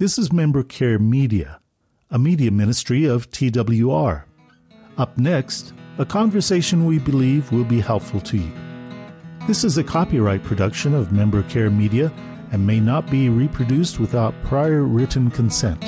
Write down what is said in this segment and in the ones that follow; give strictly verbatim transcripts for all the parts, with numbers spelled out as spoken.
This is Member Care Media, a media ministry of T W R. Up next, a conversation we believe will be helpful to you. This is a copyright production of Member Care Media and may not be reproduced without prior written consent.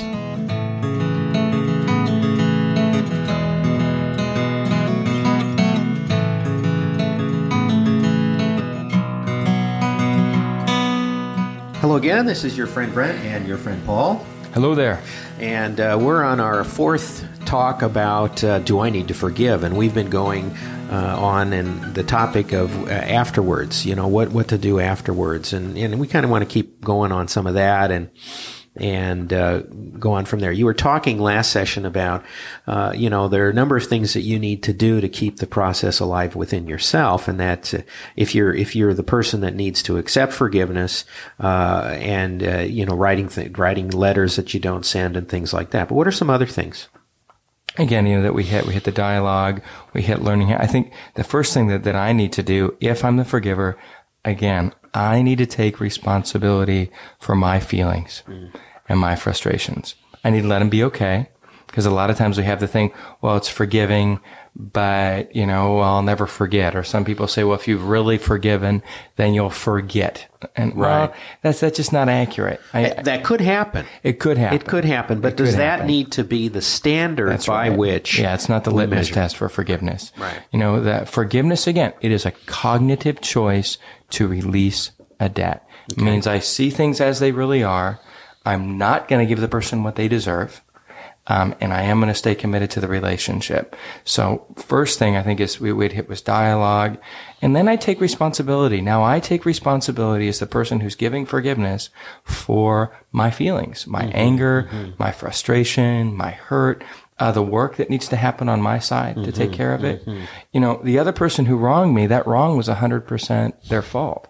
Hello again, this is your friend Brent and your friend Paul. Hello there. And uh, we're on our fourth talk about uh, do I need to forgive? And we've been going uh, on in the topic of uh, afterwards, you know, what, what to do afterwards. And, and we kind of want to keep going on some of that and and uh, go on from there. You were talking last session about, uh, you know, there are a number of things that you need to do to keep the process alive within yourself, and that uh, if you're if you're the person that needs to accept forgiveness, uh, and uh, you know, writing th- writing letters that you don't send and things like that. But what are some other things? Again, you know, that we hit we hit the dialogue, we hit learning. I think the first thing that that I need to do, if I'm the forgiver, again, I need to take responsibility for my feelings mm. and my frustrations. I need to let them be okay, because a lot of times we have the thing, well, it's forgiving, but, you know, I'll never forget. Or some people say, well, if you've really forgiven, then you'll forget. And right. well, that's that's just not accurate. I, that could happen. It could happen. It could happen. But it does that happen. need to be the standard that's by right. which? Yeah, it's not the litmus measure. Test for forgiveness. Right. You know, that forgiveness, again, it is a cognitive choice to release a debt. Okay. It means I see things as they really are. I'm not going to give the person what they deserve. Um, and I am going to stay committed to the relationship. So first thing I think is we would hit was dialogue. And then I take responsibility. Now I take responsibility as the person who's giving forgiveness for my feelings, my mm-hmm, anger, mm-hmm. my frustration, my hurt, uh, the work that needs to happen on my side mm-hmm, to take care of it. Mm-hmm. You know, the other person who wronged me, that wrong was one hundred percent their fault.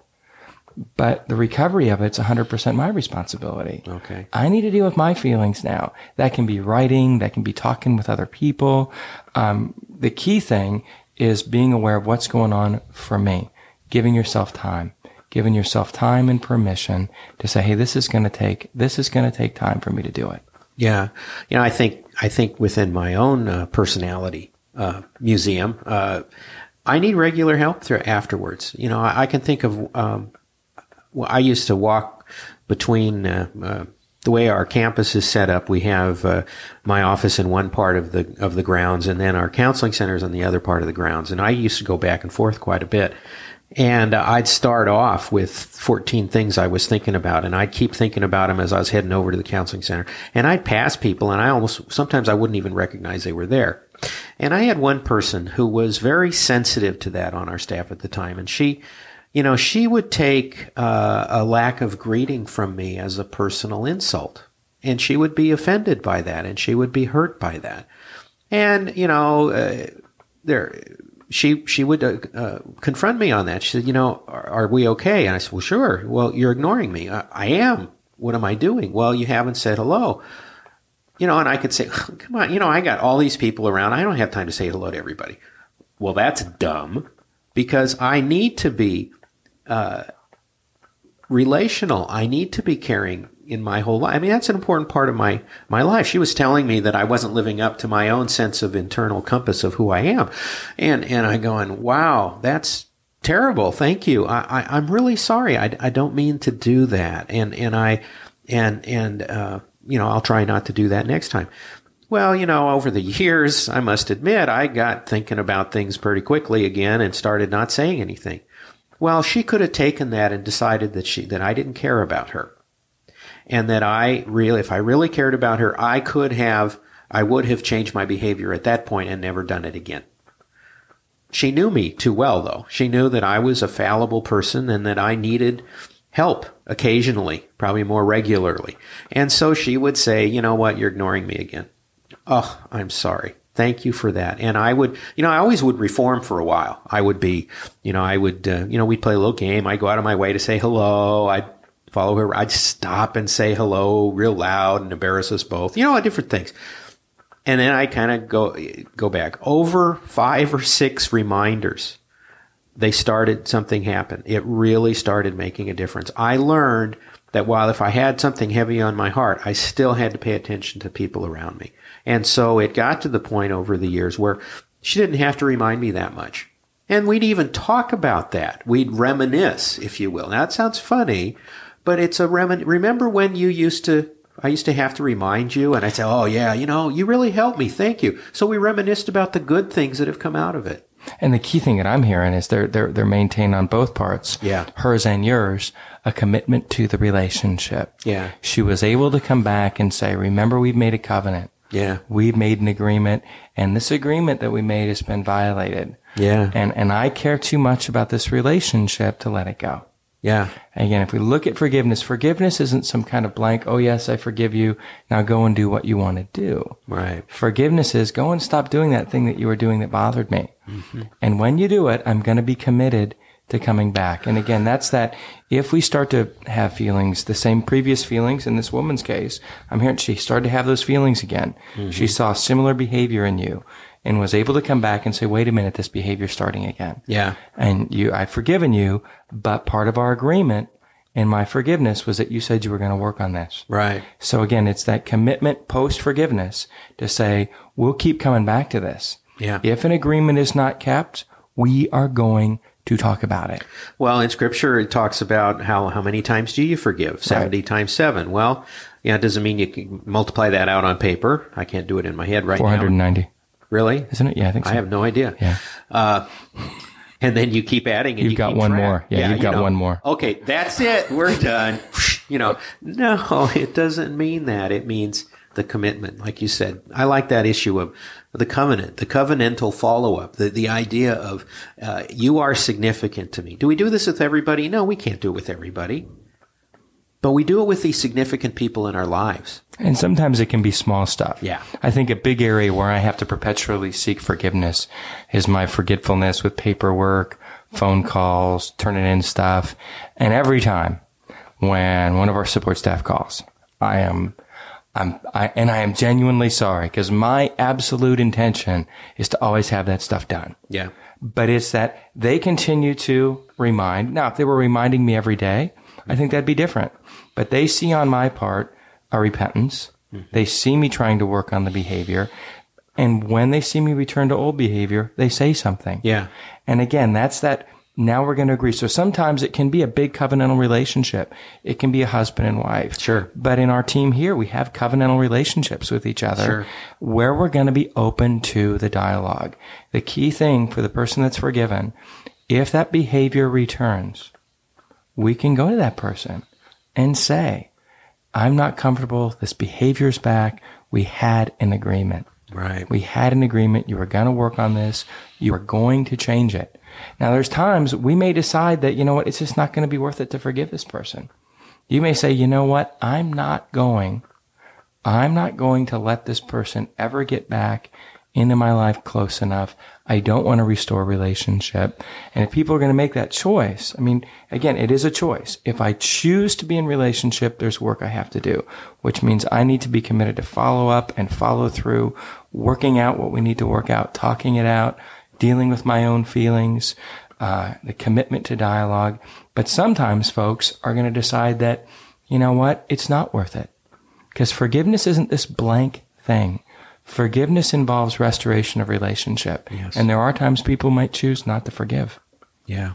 But the recovery of it's one hundred percent my responsibility. Okay. I need to deal with my feelings now. That can be writing. That can be talking with other people. Um, the key thing is being aware of what's going on for me. Giving yourself time. Giving yourself time and permission to say, hey, this is going to take, this is going to take time for me to do it. Yeah. You know, I think, I think within my own uh, personality uh, museum, uh, I need regular help through afterwards. You know, I, I can think of, um, well, I used to walk between uh, uh, the way our campus is set up. We have uh, my office in one part of the of the grounds, and then our counseling center is on the other part of the grounds. And I used to go back and forth quite a bit. And uh, I'd start off with fourteen things I was thinking about, and I'd keep thinking about them as I was heading over to the counseling center. And I'd pass people, and I almost sometimes I wouldn't even recognize they were there. And I had one person who was very sensitive to that on our staff at the time, and she. You know, she would take uh, a lack of greeting from me as a personal insult, and she would be offended by that, and she would be hurt by that. And, you know, uh, there, she she would uh, uh, confront me on that. She said, you know, are, are we okay? And I said, well, sure. Well, you're ignoring me. I, I am. What am I doing? Well, you haven't said hello. You know, and I could say, come on, you know, I got all these people around. I don't have time to say hello to everybody. Well, that's dumb, because I need to be Uh, relational. I need to be caring in my whole life. I mean, that's an important part of my, my life. She was telling me that I wasn't living up to my own sense of internal compass of who I am. And, and I going, wow, that's terrible. Thank you. I, I, I'm really sorry. I, I don't mean to do that. And, and I, and, and, uh, you know, I'll try not to do that next time. Well, you know, over the years, I must admit, I got thinking about things pretty quickly again and started not saying anything. Well, she could have taken that and decided that she, that I didn't care about her. And that I really, if I really cared about her, I could have, I would have changed my behavior at that point and never done it again. She knew me too well, though. She knew that I was a fallible person and that I needed help occasionally, probably more regularly. And so she would say, you know what, you're ignoring me again. Oh, I'm sorry. Thank you for that. And I would, you know, I always would reform for a while. I would be, you know, I would, uh, you know, we'd play a little game. I'd go out of my way to say hello. I'd follow her. I'd stop and say hello real loud and embarrass us both, you know, different things. And then I kind of go, go back over five or six reminders. They started, something happened. It really started making a difference. I learned that while if I had something heavy on my heart, I still had to pay attention to people around me. And so it got to the point over the years where she didn't have to remind me that much. And we'd even talk about that. We'd reminisce, if you will. Now, it sounds funny, but it's a remin- remember when you used to, I used to have to remind you, and I'd say, oh, yeah, you know, you really helped me. Thank you. So we reminisced about the good things that have come out of it. And the key thing that I'm hearing is they're, they're, they're maintained on both parts. Yeah. Hers and yours, a commitment to the relationship. Yeah. She was able to come back and say, remember, we've made a covenant. Yeah. We've made an agreement, and this agreement that we made has been violated. Yeah. And, and I care too much about this relationship to let it go. Yeah. Again, if we look at forgiveness, forgiveness isn't some kind of blank, oh yes, I forgive you, now go and do what you want to do. Right. Forgiveness is go and stop doing that thing that you were doing that bothered me. Mm-hmm. And when you do it, I'm going to be committed to coming back. And again, that's that if we start to have feelings, the same previous feelings in this woman's case, I'm hearing she started to have those feelings again. Mm-hmm. She saw similar behavior in you and was able to come back and say, wait a minute, this behavior's starting again. Yeah. And you, I've forgiven you, but part of our agreement in my forgiveness was that you said you were going to work on this. Right. So again, it's that commitment post forgiveness to say, we'll keep coming back to this. Yeah. If an agreement is not kept, we are going to talk about it. Well, in Scripture, it talks about how, how many times do you forgive? seventy right. times seven. Well, yeah, it doesn't mean you can multiply that out on paper. I can't do it in my head right four hundred ninety. now. Really? Isn't it? Yeah, I think so. I have no idea. Yeah. Uh, and then you keep adding and you've you got keep one track. more. Yeah, yeah you've got you know, one more. Okay, that's it. We're done. You know, no, it doesn't mean that. It means the commitment, like you said. I like that issue of the covenant, the covenantal follow-up, the, the idea of uh, you are significant to me. Do we do this with everybody? No, we can't do it with everybody. But we do it with these significant people in our lives. And sometimes it can be small stuff. Yeah. I think a big area where I have to perpetually seek forgiveness is my forgetfulness with paperwork, phone calls, turning in stuff. And every time when one of our support staff calls, I am I'm, I, and I am genuinely sorry because my absolute intention is to always have that stuff done. Yeah. But it's that they continue to remind. Now, if they were reminding me every day, I think that'd be different. But they see on my part a repentance. Mm-hmm. They see me trying to work on the behavior. And when they see me return to old behavior, they say something. Yeah. And again, that's that. Now we're going to agree. So sometimes it can be a big covenantal relationship. It can be a husband and wife. Sure. But in our team here, we have covenantal relationships with each other sure. where we're going to be open to the dialogue. The key thing for the person that's forgiven, if that behavior returns, we can go to that person and say, I'm not comfortable. This behavior's back. We had an agreement. Right. We had an agreement. You were going to work on this. You were going to change it. Now, there's times we may decide that, you know what, it's just not going to be worth it to forgive this person. You may say, you know what, I'm not going, I'm not going to let this person ever get back into my life close enough. I don't want to restore a relationship. And if people are going to make that choice, I mean, again, it is a choice. If I choose to be in relationship, there's work I have to do, which means I need to be committed to follow up and follow through, working out what we need to work out, talking it out, dealing with my own feelings, uh, the commitment to dialogue. But sometimes folks are going to decide that, you know what, it's not worth it. Because forgiveness isn't this blank thing. Forgiveness involves restoration of relationship. Yes. And there are times people might choose not to forgive. Yeah.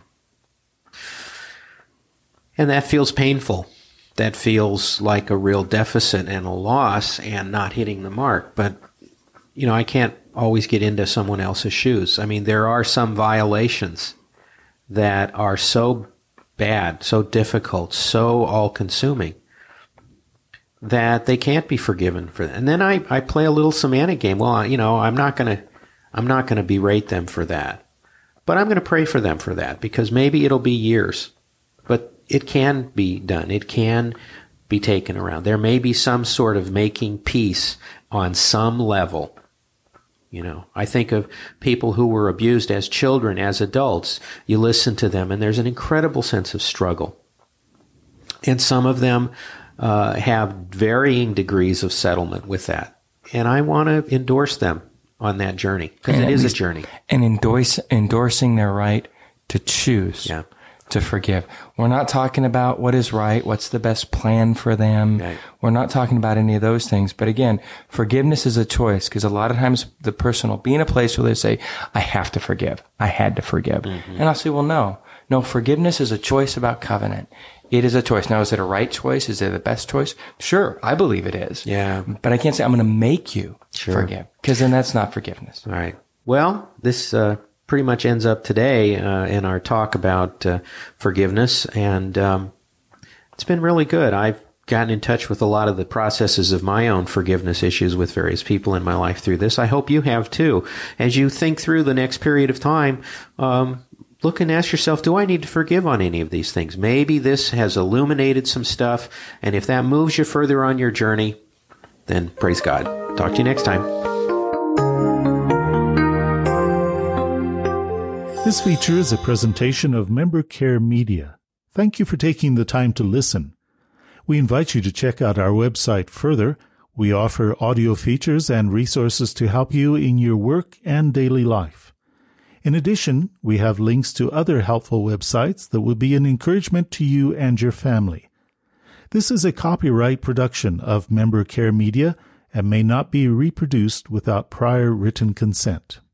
And that feels painful. That feels like a real deficit and a loss and not hitting the mark. But, you know, I can't always get into someone else's shoes. I mean, there are some violations that are so bad, so difficult, so all-consuming that they can't be forgiven for that. And then I, I play a little semantic game. Well, you know, I'm not going to I'm not going to berate them for that. But I'm going to pray for them for that because maybe it'll be years. But it can be done. It can be taken around. There may be some sort of making peace on some level. You know, I think of people who were abused as children, as adults. You listen to them, and there's an incredible sense of struggle. And some of them uh, have varying degrees of settlement with that. And I want to endorse them on that journey, because it is a journey. And endorse, endorsing their right to choose yeah. to forgive. We're not talking about what is right, what's the best plan for them. Right. We're not talking about any of those things. But again, forgiveness is a choice, because a lot of times the person will be in a place where they say, I have to forgive. I had to forgive. Mm-hmm. And I'll say, well, no. No, forgiveness is a choice about covenant. It is a choice. Now, is it a right choice? Is it the best choice? Sure, I believe it is. Yeah. But I can't say I'm going to make you Sure. forgive, because then that's not forgiveness. All right. Well, this uh, pretty much ends up today uh, in our talk about uh, forgiveness, and um, it's been really good. I've gotten in touch with a lot of the processes of my own forgiveness issues with various people in my life through this. I hope you have too. As you think through the next period of time, um, look and ask yourself, do I need to forgive on any of these things? Maybe this has illuminated some stuff, and if that moves you further on your journey, then praise God. Talk to you next time. This feature is a presentation of Member Care Media. Thank you for taking the time to listen. We invite you to check out our website further. We offer audio features and resources to help you in your work and daily life. In addition, we have links to other helpful websites that will be an encouragement to you and your family. This is a copyright production of Member Care Media and may not be reproduced without prior written consent.